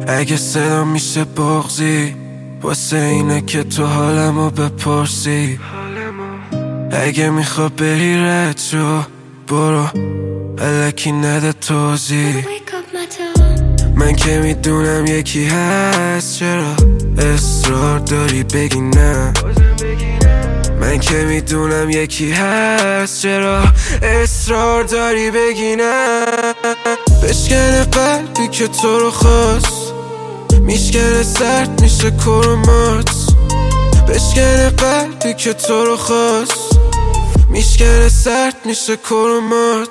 اگه صدا میشه بغضی واسه اینه که تو حالمو بپرسی. اگه میخوا بری رد شو برو، الکی نده توضیح. من که میدونم یکی هست، چرا اصرار داری بگی نه؟ من که میدونم یکی هست، چرا اصرار داری بگی نه؟ بشکنه قلبی که تو رو خواست، میشکنه سرد میشه کرومات. بشکنه قلبی که تو رو خواست، میشکنه سرد میشه کرومات.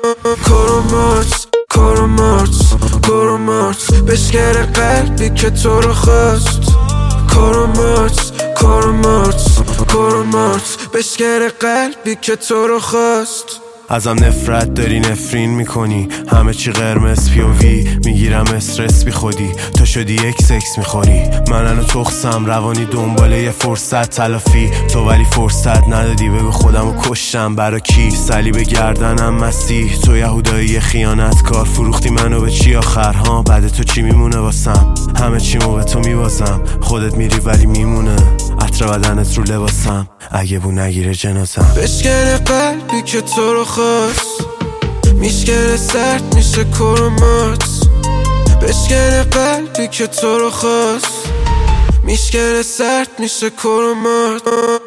کرومات کرومات کرومات. بشکنه قلبی که تو رو خواست. کرومات کرومات کرومات. بشکنه قلبی که تو رو خواست. ازم نفرت داری، نفرین میکنی، همه چی قرمز پیووی، میگیرم استرس بی خودی، تو شدی یک سکس میخوری. منو تخصم روانی دنباله یه فرصت تلافی، تو ولی فرصت ندادی. بگو خودمو کشتم برا کی؟ صلیب گردنم مسیح، تو یهودایی خیانتکار، فروختی منو به چی آخر ها؟ بعد تو چی میمونه واسم؟ همه چیمو به تو میبازم، خودت میری ولی میمونه عطر بدنت رو لباسم، اگه بو نگیره جنازم. بشکنه قلبی که تو رو خواست، میشکنه سرد میشه کرومات. بشکنه قلبی که تو رو خواست، میشکنه سرد میشه کرومات.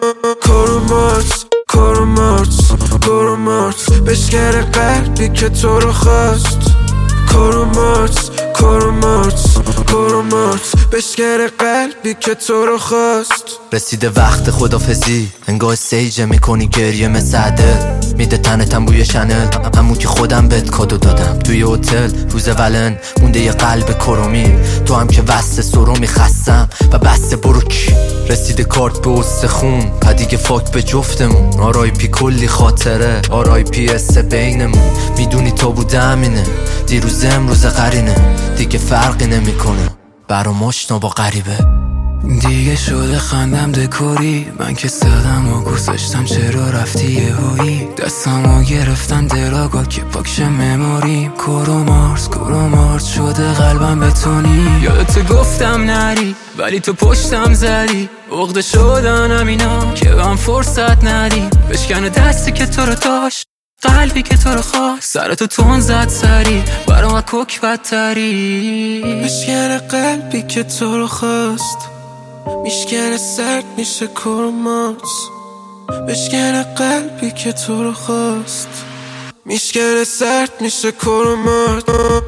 کرومات کرومات کرومات. بشکنه قلبی که تو رو خواست. کرومات کرومات کرومات. بشکنه قلبی که تو رو خواست. رسیده وقت خدافزی، انگاه سیجه میکنی گریه مسعده، میده تنتم بوی شنل، همون که خودم بهت کادو دادم توی هتل روز ولن. مونده یه قلب کرومی، تو هم که وسط سرومی خستم و بسته برو کی. رسیده کارت به استخون، پدیگه فاک به جفتمون. آرای پی کلی خاطره، آرای پی اس بینمون. میدونی تا بوده همینه، دیروز امروز قرینه، دیگه فرقی نمیکنه برام آشنا با غریبه. دیگه شده خندم دکوری، من که صدم و گذاشتم چرا رفتی یهویی؟ دستمو گرفتن دراگا که پاکشه مموری. کرومارس شده قلبم بتونی. یادت گفتم نری ولی تو پشتم زدی، عقده شدن همینا که من فرصت ندی. بشکنه دستی که تو رو داشت، قلبی که تو رو خواست، سرتو تون زد سری برام کوک بدتری. بشکنه قلبی که تو رو خواست، میشکنه سرد میشه کرومات. بشکنه قلبی که تو رو خواست، میشکنه سرد میشه کرومات.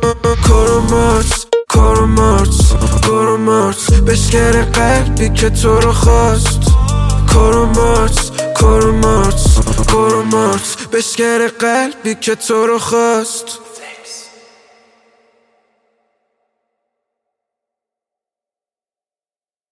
کرومات کرومات کرومات. بشکنه قلبی که تو رو خواست. کرومات کرومات کرومات. بشکنه قلبی که تو رو خواست.